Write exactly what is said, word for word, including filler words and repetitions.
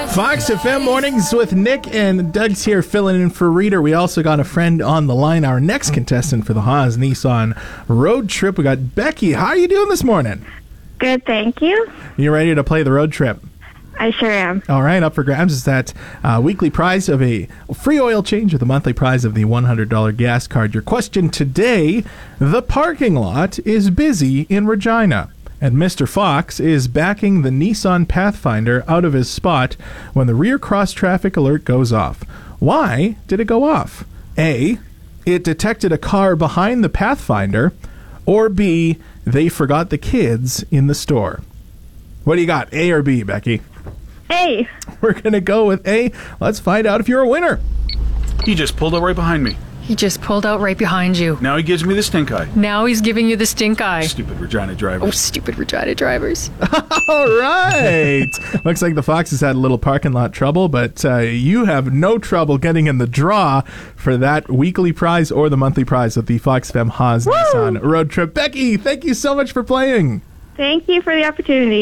Fox F M Mornings with Nick, and Doug's here filling in for Reader. We also got a friend on the line, our next contestant for the Haas Nissan road trip. We got Becky. How are you doing this morning? Good, thank you. You ready to play the road trip? I sure am. All right, up for grabs is that uh, weekly prize of a free oil change or the monthly prize of the one hundred dollars gas card. Your question today: the parking lot is busy in Regina, and Mister Fox is backing the Nissan Pathfinder out of his spot when the rear cross traffic alert goes off. Why did it go off? A, it detected a car behind the Pathfinder, or B, they forgot the kids in the store. What do you got, A or B, Becky? A. We're going to go with A. Let's find out if you're a winner. He just pulled up right behind me. He just pulled out right behind you. Now he gives me the stink eye. Now he's giving you the stink eye. Stupid Regina drivers. Oh, stupid Regina drivers. All right. Looks like the Foxes had a little parking lot trouble, but uh, you have no trouble getting in the draw for that weekly prize or the monthly prize of the Fox F M Haas Nissan road trip. Becky, thank you so much for playing. Thank you for the opportunity.